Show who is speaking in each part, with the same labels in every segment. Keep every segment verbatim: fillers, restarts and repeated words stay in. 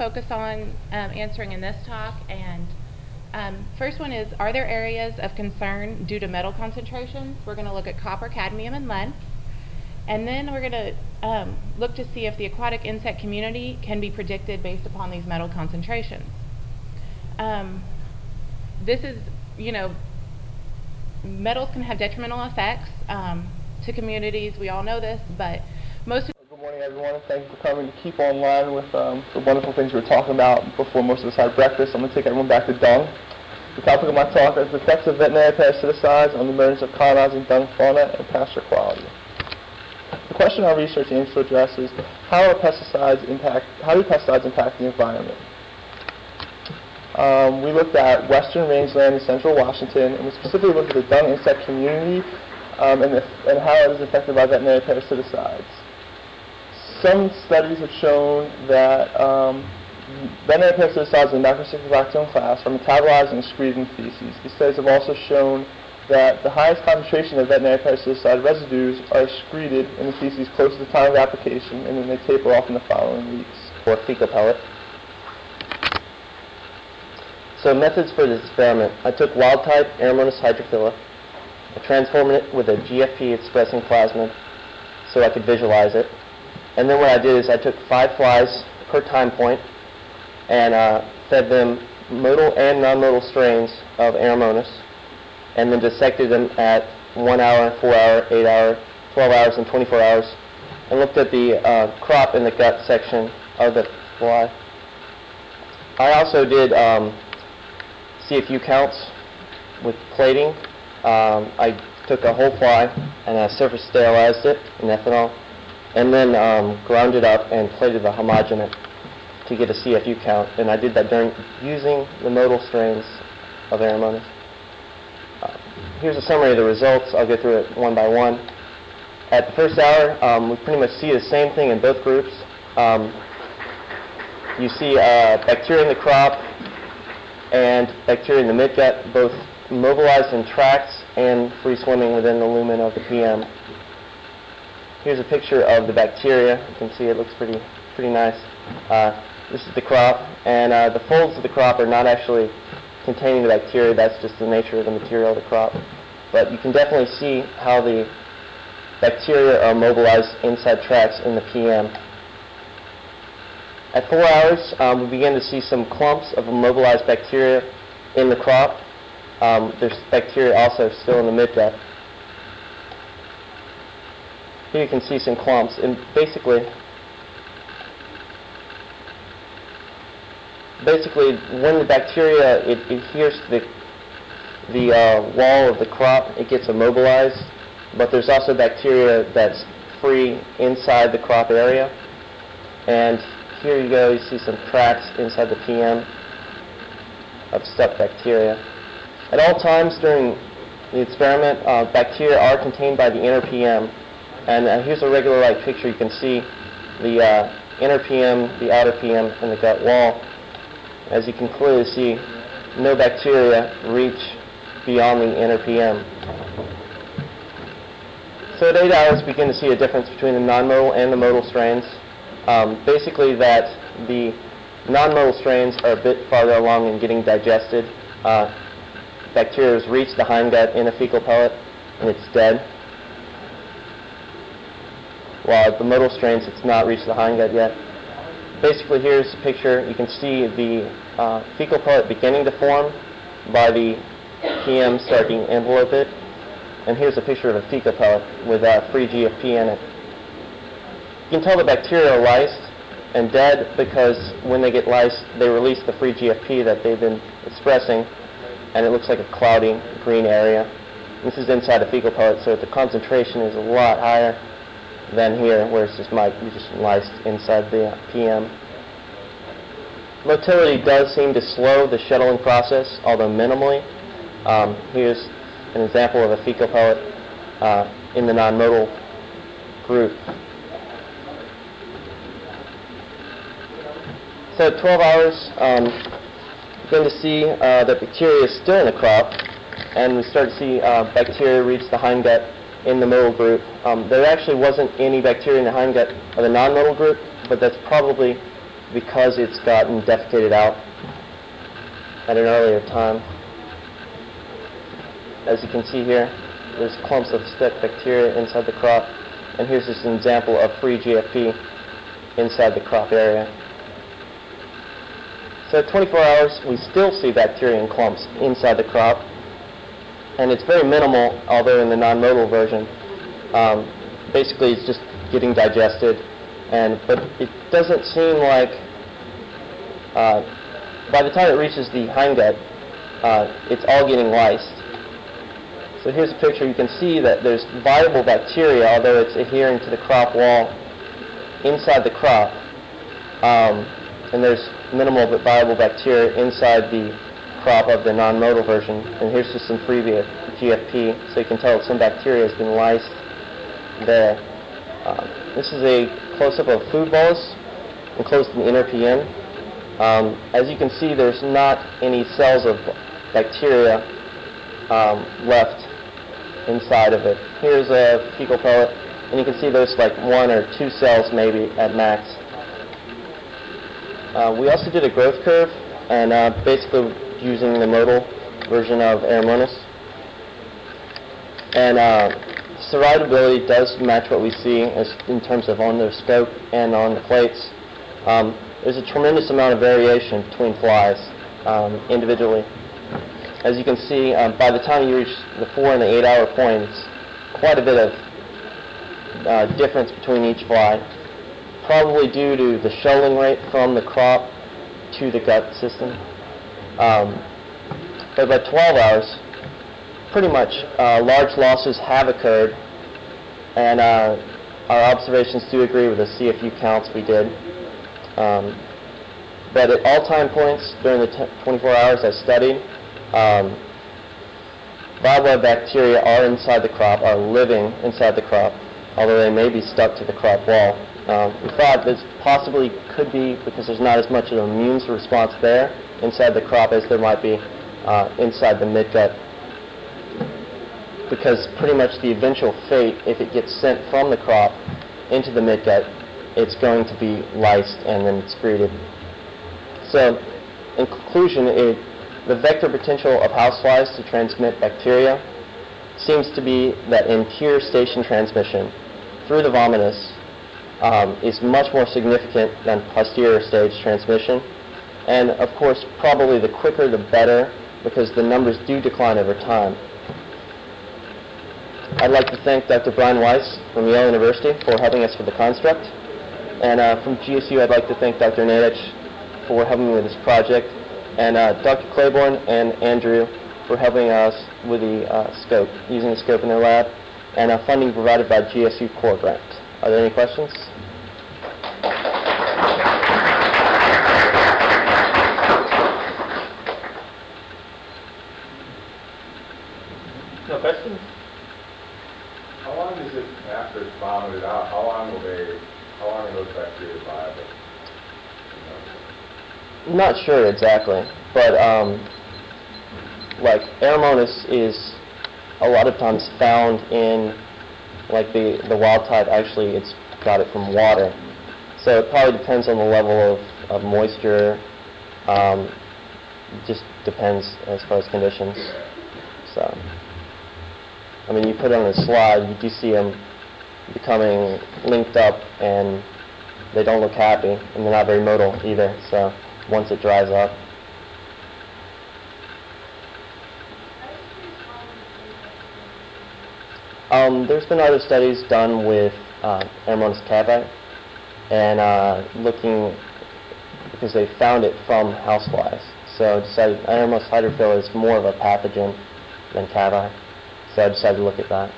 Speaker 1: focus on um, answering in this talk. And um, first one is, are there areas of concern due to metal concentrations? We're going to look at copper, cadmium, and lead. And then we're going to um, look to see if the aquatic insect community can be predicted based upon these metal concentrations. Um, this is, you know, metals can have detrimental effects um, to communities. We all know this, but most of
Speaker 2: Good morning, everyone, and thank you for coming to keep online with um, the wonderful things we were talking about before most of us had breakfast. I'm going to take everyone back to dung. The topic of my talk is the effects of veterinary parasiticides on the emergence of colonizing dung fauna and pasture quality. The question our research aims to address is how are pesticides impact, how do pesticides impact the environment? Um, we looked at western rangeland in central Washington, and we specifically looked at the dung insect community um, and, the, and how it is affected by veterinary parasiticides. Some studies have shown that um, veterinary parasiticides in the Macrocystic class are metabolized and excreted in feces. These studies have also shown that the highest concentration of veterinary parasiticide residues are excreted in the feces close to the time of application, and then they taper off in the following weeks.
Speaker 3: Or fecal pellet. So methods for this experiment. I took wild-type Aeromonas hydrophila. I transformed it with a G F P-expressing plasmid so I could visualize it. And then what I did is I took five flies per time point and uh, fed them motile and non-motile strains of Aeromonas, and then dissected them at one hour, four hour, eight hour, twelve hours, and twenty-four hours, and looked at the uh, crop in the gut section of the fly. I also did um, C F U counts with plating. Um, I took a whole fly and I surface sterilized it in ethanol, and then um, ground it up and plated the homogenate to get a C F U count. And I did that during using the motile strains of Aeromonas. Uh, here's a summary of the results. I'll go through it one by one. At the first hour, um, we pretty much see the same thing in both groups. Um, you see uh, bacteria in the crop and bacteria in the midgut, both mobilized in tracts and free swimming within the lumen of the P M. Here's a picture of the bacteria. You can see it looks pretty pretty nice. Uh, this is the crop, and uh, the folds of the crop are not actually containing the bacteria. That's just the nature of the material of the crop. But you can definitely see how the bacteria are mobilized inside tracts in the P M. At four hours, um, we begin to see some clumps of immobilized bacteria in the crop. Um, there's bacteria also still in the midgut. Here you can see some clumps, and basically, basically when the bacteria it adheres to the the uh, wall of the crop, it gets immobilized. But there's also bacteria that's free inside the crop area, and here you go, you see some tracks inside the P M of stuck bacteria. At all times during the experiment, uh, bacteria are contained by the inner P M. And uh, here's a regular light picture. You can see the uh, inner P M, the outer P M, and the gut wall. As you can clearly see, no bacteria reach beyond the inner P M. So at eight hours, we begin to see a difference between the non-motile and the motile strains. Um, basically that the non-motile strains are a bit farther along in getting digested. Uh, bacteria has reached the hindgut in a fecal pellet and it's dead. While the motile strains, it's not reached the hindgut yet. Basically, here's a picture. You can see the uh, fecal pellet beginning to form by the P M starting to envelope it. And here's a picture of a fecal pellet with uh, free G F P in it. You can tell the bacteria are lysed and dead because when they get lysed, they release the free G F P that they've been expressing, and it looks like a cloudy green area. This is inside a fecal pellet, so the concentration is a lot higher than here, where it's just, might, just lysed inside the P M. Motility does seem to slow the shuttling process, although minimally. Um, here's an example of a fecal pellet uh, in the non-motile group. So at twelve hours, um, we're going to see uh, that bacteria is still in the crop, and we start to see uh, bacteria reach the hindgut in the motile group. Um, there actually wasn't any bacteria in the hindgut of the non-motile group, but that's probably because it's gotten defecated out at an earlier time. As you can see here, there's clumps of stick bacteria inside the crop, and here's just an example of free G F P inside the crop area. So at twenty-four hours, we still see bacteria in clumps inside the crop, and it's very minimal, although in the non-modal version, um, basically it's just getting digested, and but it doesn't seem like, uh, by the time it reaches the hindgut, uh, it's all getting lysed. So here's a picture. You can see that there's viable bacteria, although it's adhering to the crop wall inside the crop, um, and there's minimal but viable bacteria inside the crop of the non-modal version. And here's just some free G F P, so you can tell some bacteria has been lysed there. Uh, this is a close-up of food bolus enclosed in the inner P N. Um, as you can see, there's not any cells of bacteria um, left inside of it. Here's a fecal pellet, and you can see there's like one or two cells maybe at max. Uh, we also did a growth curve, and uh, basically using the modal version of Aeromonas. And uh, survivability does match what we see as in terms of on the scope and on the plates. Um, there's a tremendous amount of variation between flies um, individually. As you can see, um, by the time you reach the four and the eight hour point, it's quite a bit of uh, difference between each fly, probably due to the shelling rate from the crop to the gut system. Um, but by twelve hours, pretty much uh, large losses have occurred, and uh, our observations do agree with the C F U counts we did. Um, but at all time points during the twenty-four hours I studied, um, viable bacteria are inside the crop, are living inside the crop, although they may be stuck to the crop wall. Um, we thought this possibly could be because there's not as much of an immune response there inside the crop as there might be uh, inside the midgut, because pretty much the eventual fate, if it gets sent from the crop into the midgut, it's going to be lysed and then excreted. So, in conclusion, it, the vector potential of houseflies to transmit bacteria seems to be that interior station transmission through the vomitus um, is much more significant than posterior stage transmission. And, of course, probably the quicker the better, because the numbers do decline over time. I'd like to thank Doctor Brian Weiss from Yale University for helping us with the construct. And uh, from G S U, I'd like to thank Doctor Nadich for helping me with this project, and uh, Doctor Claiborne and Andrew for helping us with the uh, scope, using the scope in their lab, and uh, funding provided by G S U Core Grant. Are there any questions? No questions?
Speaker 4: How long is it after it's vomited out? How long will they? How long are those bacteria viable?
Speaker 3: I'm not sure exactly, but um, like Aeromonas is a lot of times found in like the the wild type. Actually, it's got it from water, so it probably depends on the level of, of moisture. Um, just depends as far as conditions. So, I mean, you put it on a slide, you do see them becoming linked up, and they don't look happy, and they're not very modal either. So once it dries up. Um, there's been other studies done with uh, Aeromonas cavei, and uh, looking, because they found it from houseflies. So I decided Aeromonas hydrophila is more of a pathogen than cavei. So I decided to look at that.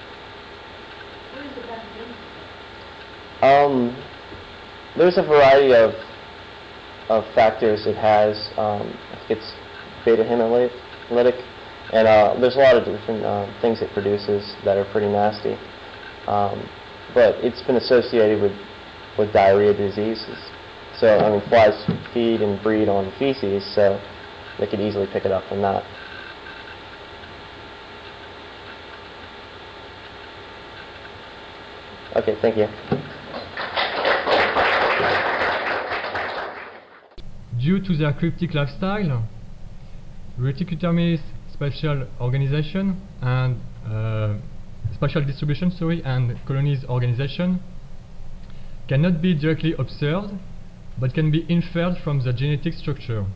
Speaker 3: Um, there's a variety of of factors it has. Um, I think it's beta hemolytic, and uh, there's a lot of different uh, things it produces that are pretty nasty. Um, but it's been associated with with diarrhea diseases. So I mean, flies feed and breed on feces, so they could easily pick it up from that. Okay, thank you.
Speaker 5: due to their cryptic lifestyle, Reticularmis spatial organization and uh, spatial distribution, sorry, and colonies organization cannot be directly observed, but can be inferred from the genetic structure.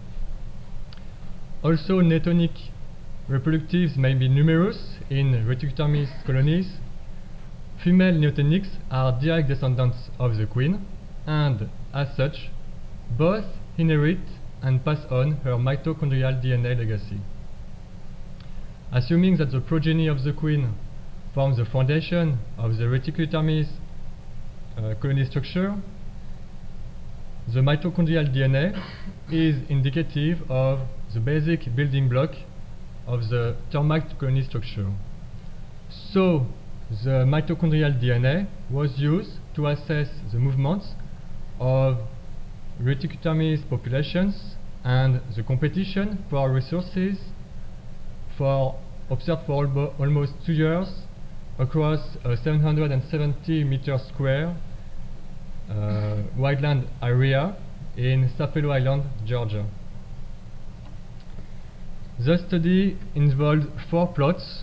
Speaker 5: Also, neotonic reproductives may be numerous in Reticularmis colonies. Female neotonics are direct descendants of the queen, and as such, both inherit and pass on her mitochondrial D N A legacy. Assuming that the progeny of the queen forms the foundation of the Reticularmis uh, colony structure, the mitochondrial D N A is indicative of the basic building block of the termite colony structure. So, the mitochondrial D N A was used to assess the movements of Reticularmis populations and the competition for resources for observed for albo almost two years across a seven hundred seventy meter square uh, wildland area in Sapelo Island, Georgia. The study involved four plots.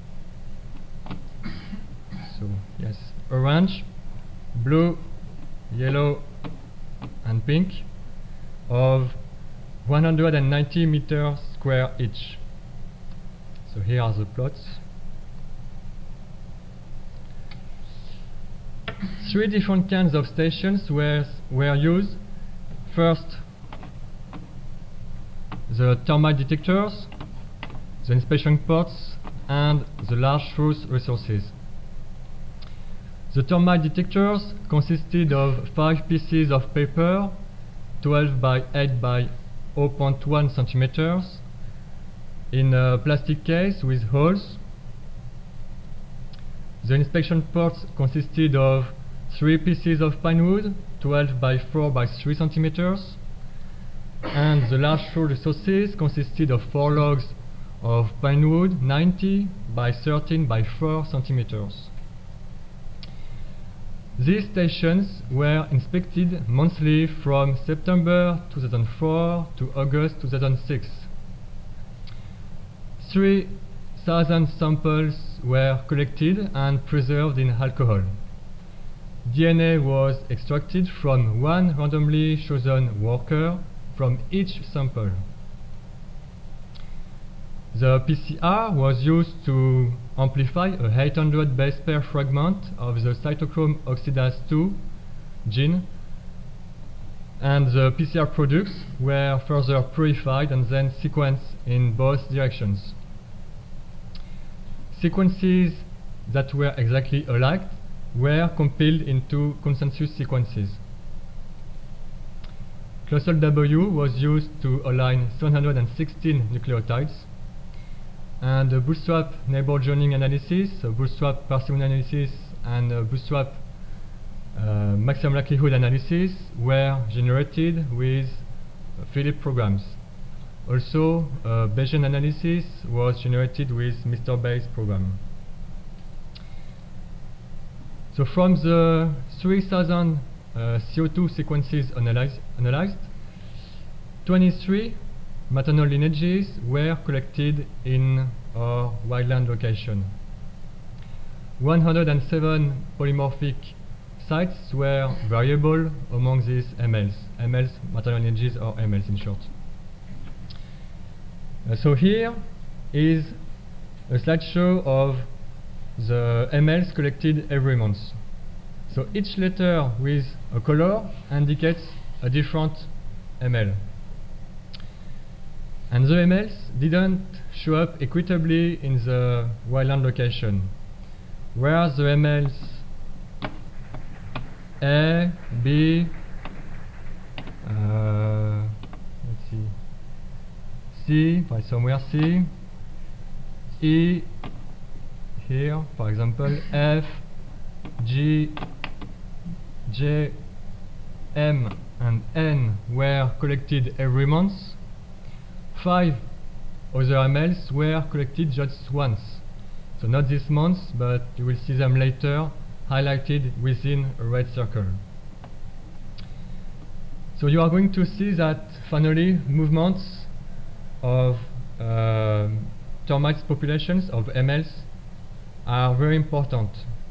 Speaker 5: So, yes, orange, blue, yellow, and pink of one hundred ninety meters square each. So here are the plots. Three different kinds of stations were, were used. First, the termite detectors, the inspection ports, and the large truth resources. The termite detectors consisted of five pieces of paper, twelve by eight by zero point one centimeters, in a plastic case with holes. The inspection ports consisted of three pieces of pine wood, twelve by four by three centimeters, and the large truth resources consisted of four logs of pine wood, ninety by thirteen by four centimeters. These stations were inspected monthly from September two thousand four to August two thousand six. three thousand samples were collected and preserved in alcohol. D N A was extracted from one randomly chosen worker from each sample. The P C R was used to amplify a eight hundred base pair fragment of the cytochrome oxidase two gene, and the P C R products were further purified and then sequenced in both directions. Sequences that were exactly alike were compiled into consensus sequences. Closal W was used to align seven hundred sixteen nucleotides, and a bootstrap neighbor joining analysis, a bootstrap parsimony analysis, and a bootstrap uh, maximum likelihood analysis were generated with Philip programs. Also, uh, Bayesian analysis was generated with Mister Bayes program. So from the three thousand uh, C O two sequences analyzed, analyzed, twenty-three maternal lineages were collected in our wildland location. one hundred seven polymorphic sites were variable among these M Ls. M Ls, maternal lineages, or M Ls in short. Uh, so here is a slideshow of the M Ls collected every month. So each letter with a color indicates a different M L. And the M Ls didn't show up equitably in the wildland location, whereas the M Ls A, B, uh, let's see, C, by somewhere C, E, here, for example, F, G, J, M, and N were collected every month. Five other M Ls were collected just once. So not this month, but you will see them later, highlighted within a red circle. So you are going to see that finally movements of uh, termites populations of M Ls are very important,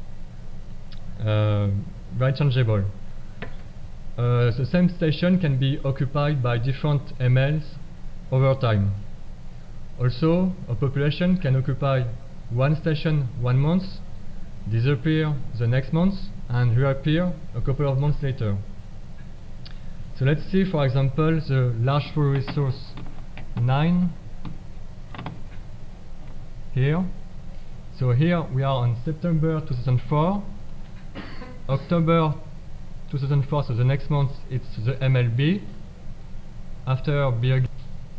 Speaker 5: uh, very changeable. Uh, the same station can be occupied by different M Ls over time. Also, a population can occupy one station one month, disappear the next month, and reappear a couple of months later. So let's see, for example, the large full resource nine here. So here we are on September two thousand four, October two thousand four, so the next month it's the M L B. After B again,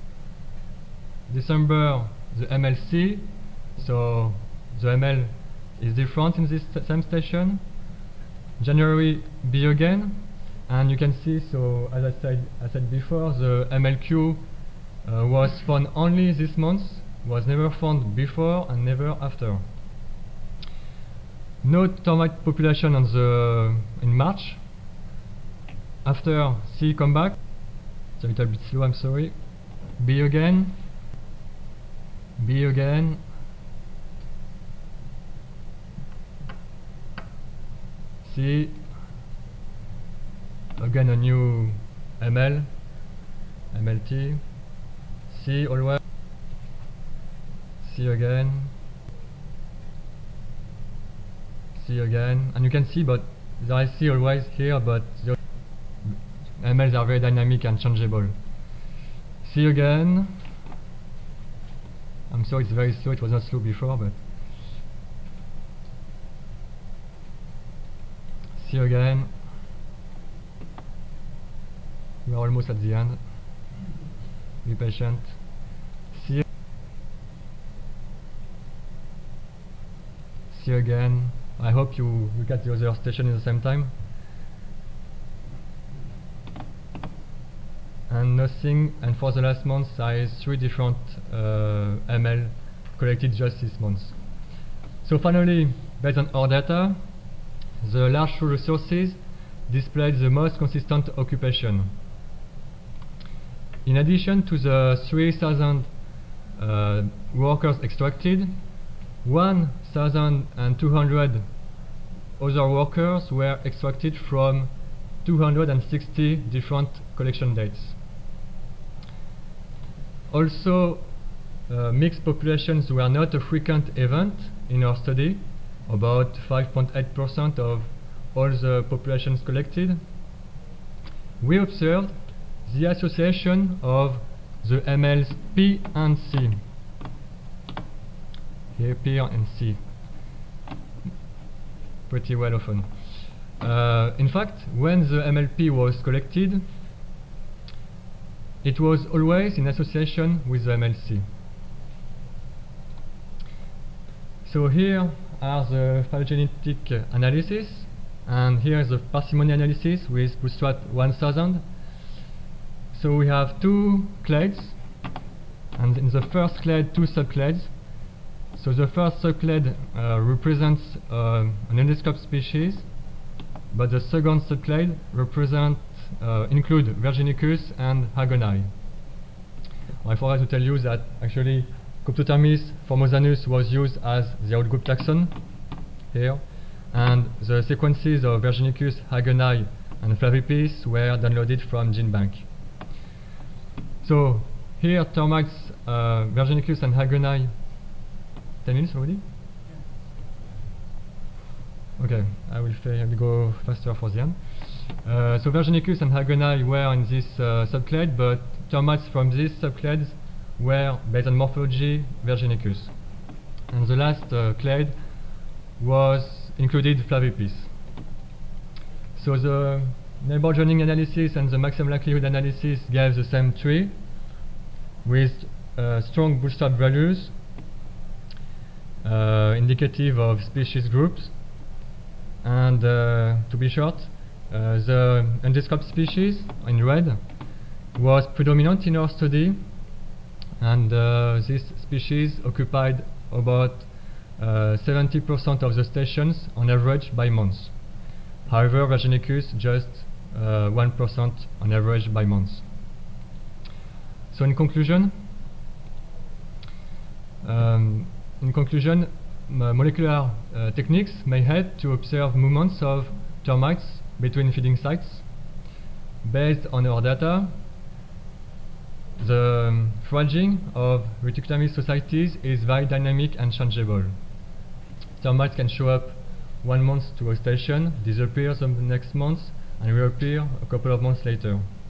Speaker 5: December the M L C, so the M L is different in this st same station. January B again, and you can see, so as I said, I said before, the M L Q uh, was found only this month, was never found before and never after. No termite population on the in March. After C come back, it's a little bit slow, I'm sorry. B again, B again, C, again a new M L, M L T, C always, C again, C again, and you can see, but there is C always here, but the M Ls are very dynamic and changeable. C again, I'm sorry it's very slow, it was not slow before, but C again. We are almost at the end. Be patient. C, C again. I hope you look at the other station at the same time. And nothing. And for the last month, there is three different uh, M L collected just this month. So finally, based on our data, the large full resources displayed the most consistent occupation. In addition to the three thousand uh, workers extracted, one thousand two hundred other workers were extracted from two hundred sixty different collection dates. Also, uh, mixed populations were not a frequent event in our study, about five point eight percent of all the populations collected. We observed the association of the M Ls P and C. Here, P and C. Pretty well often. Uh, in fact, when the M L P was collected, it was always in association with the M L C. So here are the phylogenetic analysis, and here is the parsimony analysis with Bootstrap one thousand. So we have two clades, and in the first clade, two subclades. So the first subclade uh, represents uh, an endoscope species, but the second subclade represent uh, include Virginicus and Hagenii. I forgot to tell you that actually Coptotermis formosanus was used as the outgroup taxon here, and the sequences of Virginicus, Hagenii, and Flavipis were downloaded from GenBank. So here termites uh, Virginicus and Hagenii. ten minutes already? Okay, I will, I will go faster for the end. Uh, so Virginicus and Hagenii were in this uh, subclade, but termites from these subclades were, based on morphology, Virginicus. And the last uh, clade was included Flavipis. So the neighbor joining analysis and the maximum likelihood analysis gave the same tree with uh, strong bootstrap values uh, indicative of species groups. And uh, to be short, uh, the endoscope species in red was predominant in our study, and uh, this species occupied about seventy percent uh, of the stations on average by month. However, Virginicus just uh, one percent on average by month. So in conclusion, um, in conclusion, m- molecular uh, techniques may help to observe movements of termites between feeding sites. Based on our data, the um, foraging of Reticulotamys societies is very dynamic and changeable. Termites can show up one month to a station, disappear the next month, and reappear a couple of months later.